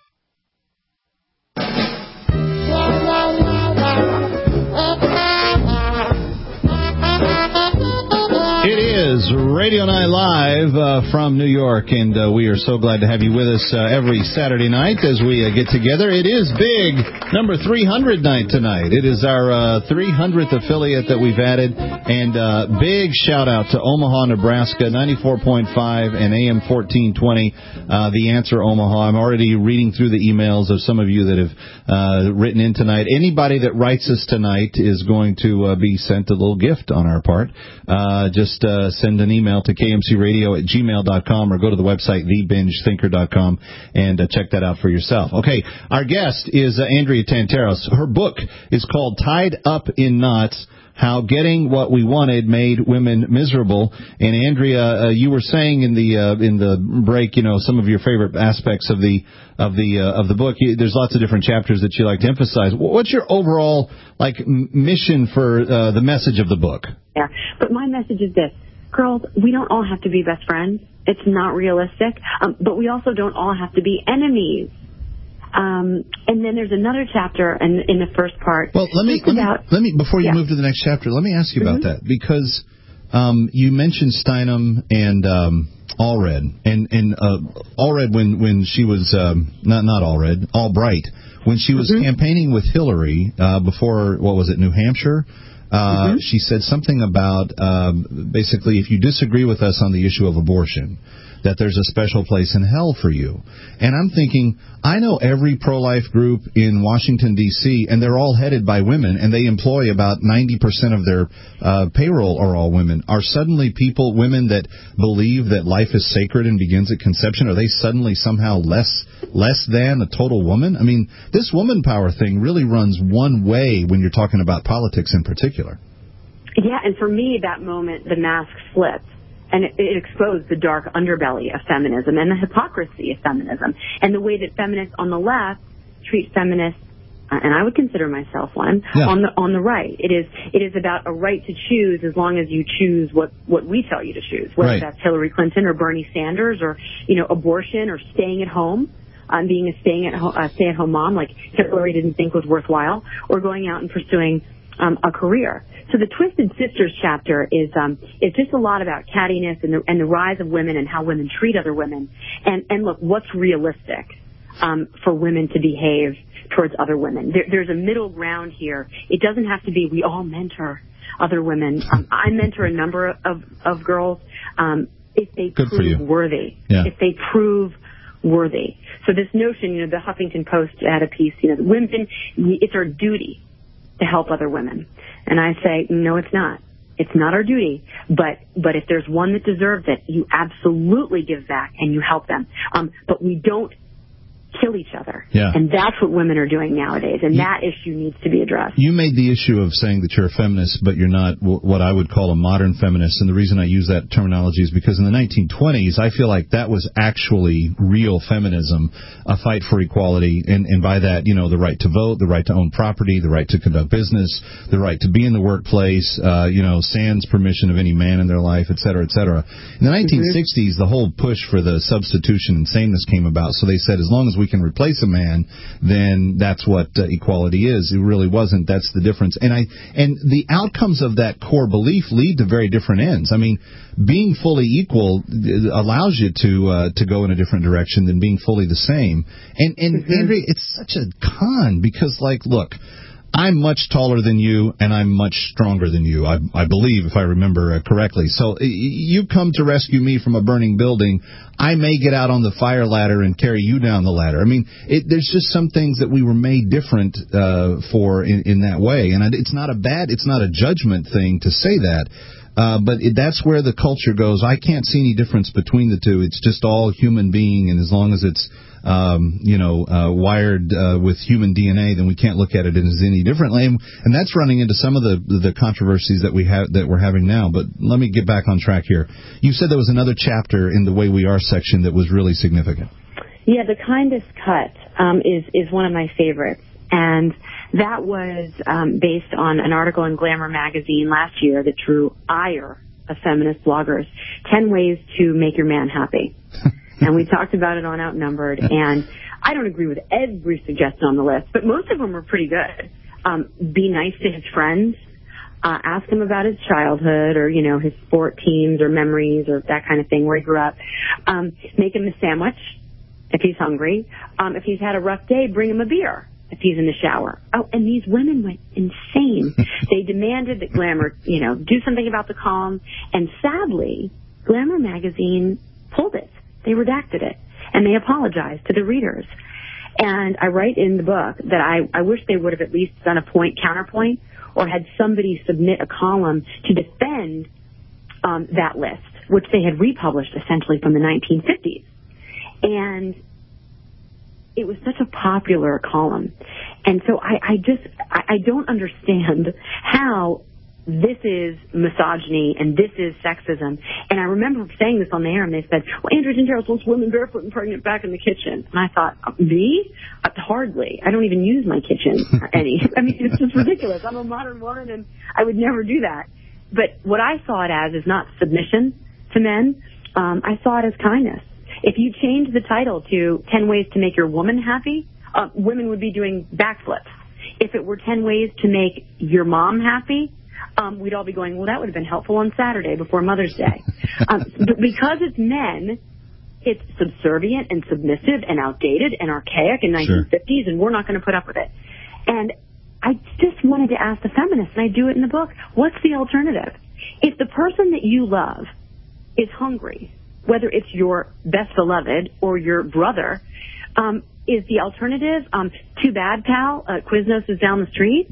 It is Radio Night Live uh, from New York, and uh, we are so glad to have you with us uh, every Saturday night as we uh, get together. It is big, number three hundred night tonight. It is our uh, three hundredth affiliate that we've added, and uh, big shout-out to Omaha, Nebraska, ninety-four point five and A M fourteen twenty, uh, The Answer Omaha. I'm already reading through the emails of some of you that have uh, written in tonight. Anybody that writes us tonight is going to uh, be sent a little gift on our part. Uh, just uh, send send an email to k m c radio at gmail dot com or go to the website the binge thinker dot com and uh, check that out for yourself. Okay, our guest is uh, Andrea Tantaros. Her book is called Tied Up in Knots, How Getting What We Wanted Made Women Miserable. And Andrea, uh, you were saying in the uh, in the break, you know, some of your favorite aspects of the of the uh, of the book. You, there's lots of different chapters that you like to emphasize. What's your overall like m- mission for uh, the message of the book? Yeah, but my message is this: girls, we don't all have to be best friends. It's not realistic. Um, but we also don't all have to be enemies. Um, and then there's another chapter in, in the first part. Well, let me, let me, about, let me, before you yeah. move to the next chapter, let me ask you about mm-hmm. that, because um, you mentioned Steinem and um, Allred, and, and uh, Allred when, when she was, um, not, not Allred, Albright, when she was mm-hmm. campaigning with Hillary uh, before, what was it, New Hampshire, uh, mm-hmm. she said something about um, basically if you disagree with us on the issue of abortion, that there's a special place in hell for you. And I'm thinking, I know every pro-life group in Washington, D C, and they're all headed by women, and they employ about ninety percent of their uh, payroll are all women. Are suddenly people, women that believe that life is sacred and begins at conception, are they suddenly somehow less less than a total woman? I mean, this woman power thing really runs one way when you're talking about politics in particular. Yeah, and for me, that moment, the mask flipped. And it, it exposed the dark underbelly of feminism and the hypocrisy of feminism and the way that feminists on the left treat feminists, uh, and I would consider myself one, yeah. on the on the right. It is it is about a right to choose as long as you choose what, what we tell you to choose, whether right. that's Hillary Clinton or Bernie Sanders or, you know, abortion or staying at home, um, being a staying at ho- uh, stay-at-home mom like Hillary didn't think was worthwhile, or going out and pursuing um, a career. So the Twisted Sisters chapter is um, it's just a lot about cattiness and the, and the rise of women and how women treat other women. And, and look, what's realistic um, for women to behave towards other women? There, there's a middle ground here. It doesn't have to be we all mentor other women. Um, I mentor a number of, of girls um, if they Good prove worthy. Yeah. If they prove worthy. So this notion, you know, the Huffington Post had a piece, you know, women, it's our duty to help other women. And I say, no, it's not. It's not our duty. But but if there's one that deserves it, you absolutely give back and you help them. Um, but we don't kill each other. Yeah. And that's what women are doing nowadays. And you, that issue needs to be addressed. You made the issue of saying that you're a feminist, but you're not w- what I would call a modern feminist. And the reason I use that terminology is because in the nineteen twenties, I feel like that was actually real feminism, a fight for equality. And, and by that, you know, the right to vote, the right to own property, the right to conduct business, the right to be in the workplace, uh, you know, sans permission of any man in their life, et cetera, et cetera. In the nineteen sixties, mm-hmm. the whole push for the substitution and sameness came about. So they said, as long as we can replace a man, then that's what uh, equality is. It really wasn't. That's the difference. And I and the outcomes of that core belief lead to very different ends. I mean, being fully equal allows you to uh, to go in a different direction than being fully the same. And and mm-hmm. Andrea, it's such a con because, like, look, I'm much taller than you, and I'm much stronger than you, I, I believe, if I remember uh, correctly. So you come to rescue me from a burning building, I may get out on the fire ladder and carry you down the ladder. I mean, it, there's just some things that we were made different uh, for in, in that way. And it's not a bad, it's not a judgment thing to say that. Uh, but it, that's where the culture goes. I can't see any difference between the two. It's just all human being, and as long as it's Um, you know, uh, wired uh, with human D N A, then we can't look at it as any differently, and, and that's running into some of the the controversies that we have that we're having now. But let me get back on track here. You said there was another chapter in the Way We Are section that was really significant. Yeah, the kindest cut um, is is one of my favorites, and that was um, based on an article in Glamour magazine last year that drew ire of feminist bloggers: ten ways to make your man happy. And we talked about it on Outnumbered, and I don't agree with every suggestion on the list, but most of them were pretty good. Um, be nice to his friends. Uh, ask him about his childhood or, you know, his sport teams or memories or that kind of thing, where he grew up. Um, make him a sandwich if he's hungry. Um, if he's had a rough day, bring him a beer if he's in the shower. Oh, and these women went insane. They demanded that Glamour, you know, do something about the column, and sadly, Glamour magazine pulled it. They redacted it, and they apologized to the readers. And I write in the book that I, I wish they would have at least done a point counterpoint or had somebody submit a column to defend um, that list, which they had republished essentially from the nineteen fifties. And it was such a popular column. And so I, I just, I, I don't understand how this is misogyny and this is sexism. And I remember saying this on the air, and they said, well, Andrea Tantaros wants women barefoot and pregnant back in the kitchen. And I thought, me? Uh, hardly. I don't even use my kitchen any. I mean, it's just ridiculous. I'm a modern woman, and I would never do that. But what I saw it as is not submission to men. Um, I saw it as kindness. If you change the title to ten ways to make your woman happy, uh, women would be doing backflips. If it were ten ways to make your mom happy, Um, we'd all be going, well, that would have been helpful on Saturday before Mother's Day. Um, but because it's men, it's subservient and submissive and outdated and archaic in nineteen fifties, sure. And we're not going to put up with it. And I just wanted to ask the feminists, and I do it in the book, what's the alternative? If the person that you love is hungry, whether it's your best beloved or your brother, um, is the alternative, um, too bad, pal, uh, Quiznos is down the street?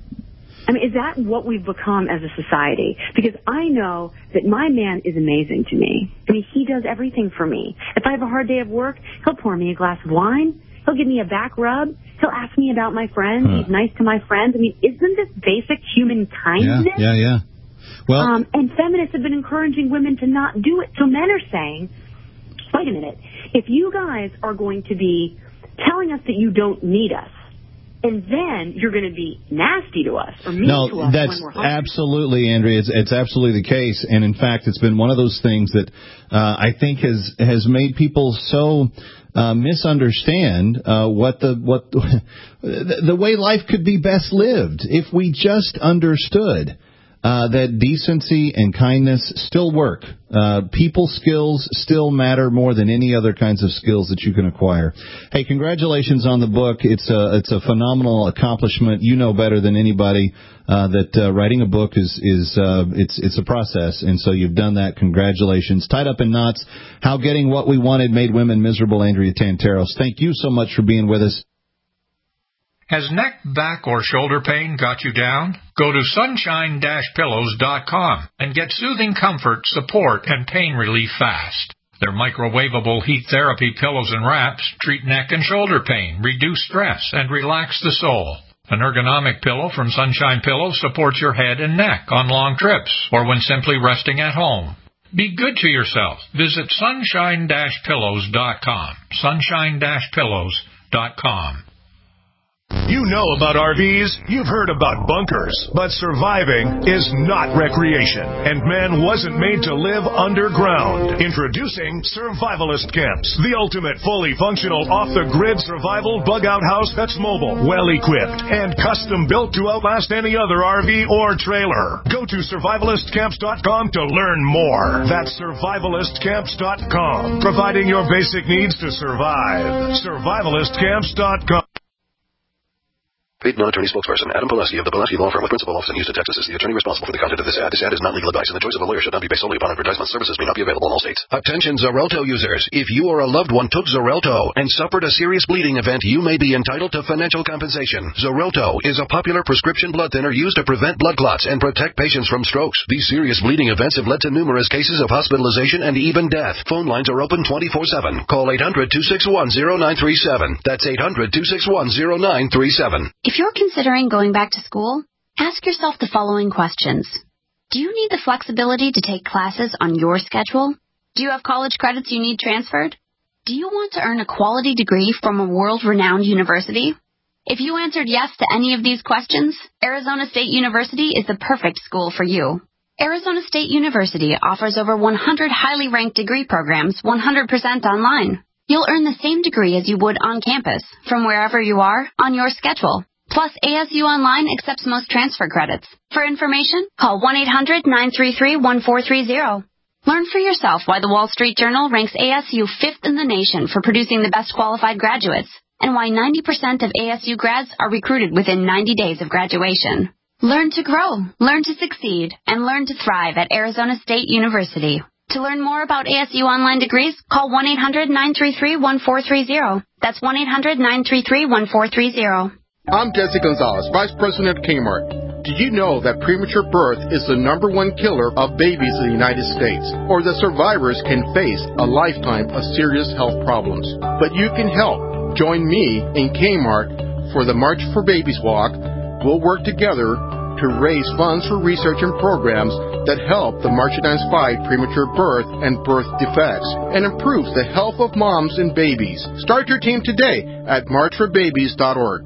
I mean, is that what we've become as a society? Because I know that my man is amazing to me. I mean, he does everything for me. If I have a hard day of work, he'll pour me a glass of wine. He'll give me a back rub. He'll ask me about my friends. Huh. He's nice to my friends. I mean, isn't this basic human kindness? Yeah, yeah, yeah. Well, um, and feminists have been encouraging women to not do it. So men are saying, wait a minute, if you guys are going to be telling us that you don't need us, and then you're going to be nasty to us or mean no, to us that's when we're hungry. Absolutely, Andrea. It's, it's absolutely the case. And, in fact, it's been one of those things that uh, I think has has made people so uh, misunderstand uh, what the what the, the way life could be best lived if we just understood uh, that decency and kindness still work. Uh, people skills still matter more than any other kinds of skills that you can acquire. Hey, congratulations on the book. It's a, it's a phenomenal accomplishment. You know better than anybody uh, that uh, writing a book is, is uh, it's, it's a process, and so you've done that. Congratulations. Tied Up in Knots, How Getting What We Wanted Made Women Miserable, Andrea Tantaros. Thank you so much for being with us. Has neck, back, or shoulder pain got you down? Go to sunshine dash pillows dot com and get soothing comfort, support, and pain relief fast. Their microwavable heat therapy pillows and wraps treat neck and shoulder pain, reduce stress, and relax the soul. An ergonomic pillow from Sunshine Pillows supports your head and neck on long trips or when simply resting at home. Be good to yourself. Visit sunshine dash pillows dot com. sunshine dash pillows dot com. You know about R Vs, you've heard about bunkers, but surviving is not recreation, and man wasn't made to live underground. Introducing Survivalist Camps, the ultimate fully functional off-the-grid survival bug-out house that's mobile, well-equipped, and custom-built to outlast any other R V or trailer. Go to survivalist camps dot com to learn more. That's survivalist camps dot com, providing your basic needs to survive. survivalist camps dot com. Paid non-attorney spokesperson Adam Pulaski of the Pulaski Law Firm with principal office in Houston, Texas is the attorney responsible for the content of this ad. This ad is not legal advice, and the choice of a lawyer should not be based solely upon advertisement. Services may not be available in all states. Attention Xarelto users. If you or a loved one took Xarelto and suffered a serious bleeding event, you may be entitled to financial compensation. Xarelto is a popular prescription blood thinner used to prevent blood clots and protect patients from strokes. These serious bleeding events have led to numerous cases of hospitalization and even death. Phone lines are open twenty-four seven. Call eight hundred, two six one, zero nine three seven. That's eight hundred, two six one, zero nine three seven. If you're considering going back to school, ask yourself the following questions. Do you need the flexibility to take classes on your schedule? Do you have college credits you need transferred? Do you want to earn a quality degree from a world-renowned university? If you answered yes to any of these questions, Arizona State University is the perfect school for you. Arizona State University offers over one hundred highly ranked degree programs one hundred percent online. You'll earn the same degree as you would on campus, from wherever you are, on your schedule. Plus, A S U Online accepts most transfer credits. For information, call one eight hundred, nine three three, one four three zero. Learn for yourself why the Wall Street Journal ranks A S U fifth in the nation for producing the best qualified graduates, and why ninety percent of A S U grads are recruited within ninety days of graduation. Learn to grow, learn to succeed, and learn to thrive at Arizona State University. To learn more about A S U Online degrees, call one eight hundred, nine three three, one four three zero. That's one eight hundred, nine three three, one four three zero. I'm Jesse Gonzalez, Vice President at Kmart. Did you know that premature birth is the number one killer of babies in the United States? Or that survivors can face a lifetime of serious health problems? But you can help. Join me in Kmart for the March for Babies Walk. We'll work together to raise funds for research and programs that help the Marchidans fight premature birth and birth defects and improves the health of moms and babies. Start your team today at march for babies dot org.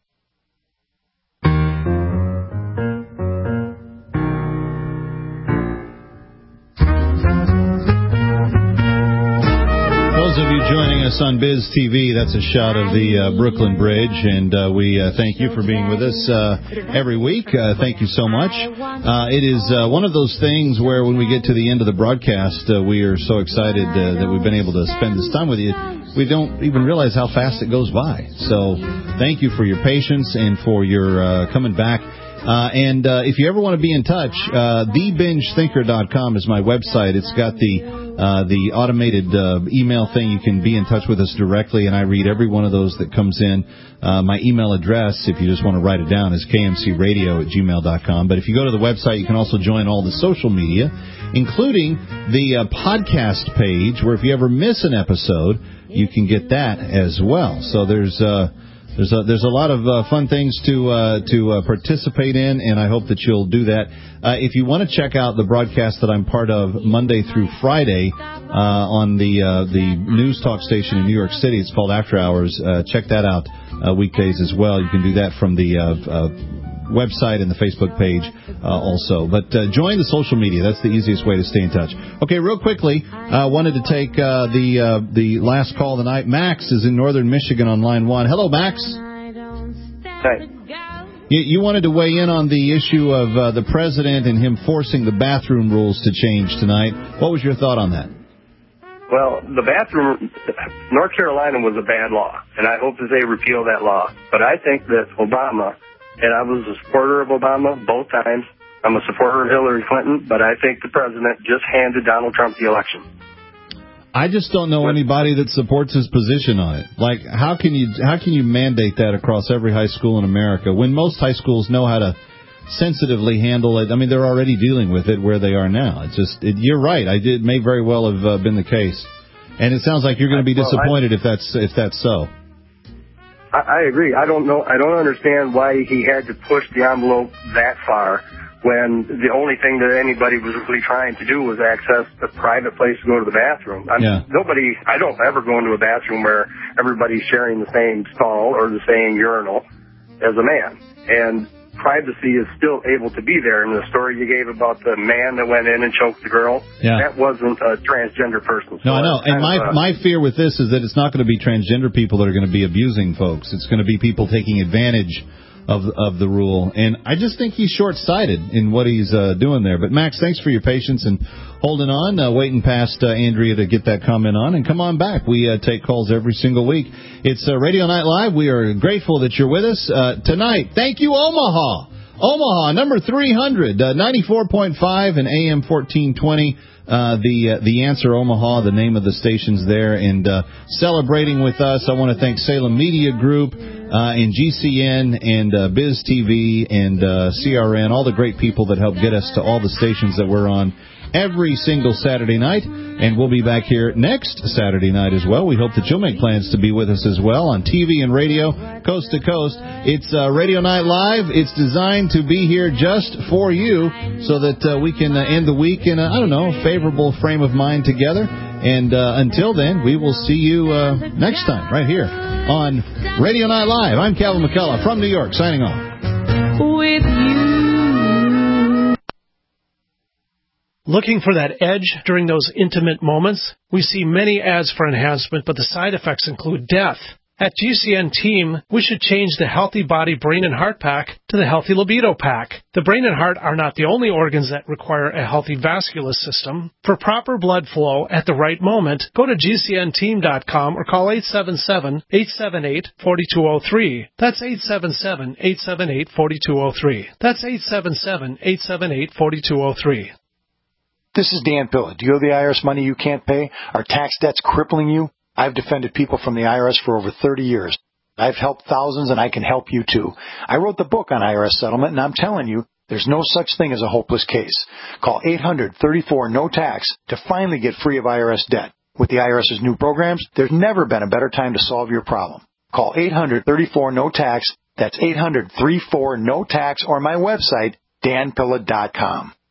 Those of you joining us on Biz T V, that's a shot of the uh, Brooklyn Bridge, and uh, we uh, thank you for being with us uh, every week. Uh, thank you so much. Uh, it is uh, one of those things where when we get to the end of the broadcast, uh, we are so excited uh, that we've been able to spend this time with you. We don't even realize how fast it goes by. So thank you for your patience and for your uh, coming back. Uh, and uh, if you ever want to be in touch, uh, the binge thinker dot com is my website. It's got the uh, the automated uh, email thing. You can be in touch with us directly, and I read every one of those that comes in. Uh, my email address, if you just want to write it down, is k m c radio at gmail dot com. But if you go to the website, you can also join all the social media, including the uh, podcast page, where if you ever miss an episode, you can get that as well. So there's... Uh, There's a, there's a lot of uh, fun things to uh, to uh, participate in, and I hope that you'll do that. Uh, if you want to check out the broadcast that I'm part of Monday through Friday uh, on the uh, the news talk station in New York City, it's called After Hours. Uh, check that out uh, weekdays as well. You can do that from the uh, uh, website and the Facebook page uh, also. But uh, join the social media. That's the easiest way to stay in touch. Okay, real quickly, I uh, wanted to take uh, the uh, the last call of the night. Max is in northern Michigan on line one. Hello, Max. Hi. You, you wanted to weigh in on the issue of uh, the president and him forcing the bathroom rules to change tonight. What was your thought on that? Well, the bathroom, North Carolina was a bad law, and I hope that they repeal that law. But I think that Obama, and I was a supporter of Obama both times. I'm a supporter of Hillary Clinton, but I think the president just handed Donald Trump the election. I just don't know anybody that supports his position on it. Like, how can you how can you mandate that across every high school in America when most high schools know how to sensitively handle it? I mean, they're already dealing with it where they are now. It's just it, you're right. I did may very well have uh, been the case, and it sounds like you're going to be disappointed well, I, if that's if that's so. I agree. I don't know. I don't understand why he had to push the envelope that far when the only thing that anybody was really trying to do was access a private place to go to the bathroom. I mean, yeah. Nobody, I don't ever go into a bathroom where everybody's sharing the same stall or the same urinal as a man. And privacy is still able to be there. And the story you gave about the man that went in and choked the girl, yeah. that wasn't a transgender person. So no, I know. And my, uh, my fear with this is that it's not going to be transgender people that are going to be abusing folks. It's going to be people taking advantage of of the rule. And I just think he's short-sighted in what he's uh, doing there. But, Max, thanks for your patience and holding on, uh, waiting past uh, Andrea to get that comment on. And come on back. We uh, take calls every single week. It's uh, Radio Night Live. We are grateful that you're with us uh, tonight. Thank you, Omaha. Omaha, number three hundred, uh, ninety-four point five and A M fourteen twenty. Uh, the uh, the answer, Omaha, the name of the station's there. And uh, celebrating with us, I want to thank Salem Media Group uh, and G C N and uh, Biz T V and uh, C R N, all the great people that help get us to all the stations that we're on every single Saturday night. And we'll be back here next Saturday night as well. We hope that you'll make plans to be with us as well on T V and radio, coast to coast. It's uh, Radio Night Live. It's designed to be here just for you so that uh, we can uh, end the week in a, I don't know, favorable frame of mind together. And uh, until then, we will see you uh, next time right here on Radio Night Live. I'm Calvin McCullough from New York, signing off. With you. Looking for that edge during those intimate moments? We see many ads for enhancement, but the side effects include death. At G C N Team, we should change the Healthy Body Brain and Heart Pack to the Healthy Libido Pack. The brain and heart are not the only organs that require a healthy vascular system. For proper blood flow at the right moment, go to G C N team dot com or call eight seven seven, eight seven eight, four two zero three. That's eight seven seven, eight seven eight, four two zero three. That's eight seven seven, eight seven eight, four two zero three. This is Dan Pilla. Do you owe the I R S money you can't pay? Are tax debts crippling you? I've defended people from the I R S for over thirty years. I've helped thousands, and I can help you too. I wrote the book on I R S settlement, and I'm telling you, there's no such thing as a hopeless case. Call eight hundred, thirty-four, no tax to finally get free of I R S debt. With the IRS's new programs, there's never been a better time to solve your problem. Call eight hundred, thirty-four, no tax. That's eight hundred, thirty-four, no tax, or my website, dan pilla dot com.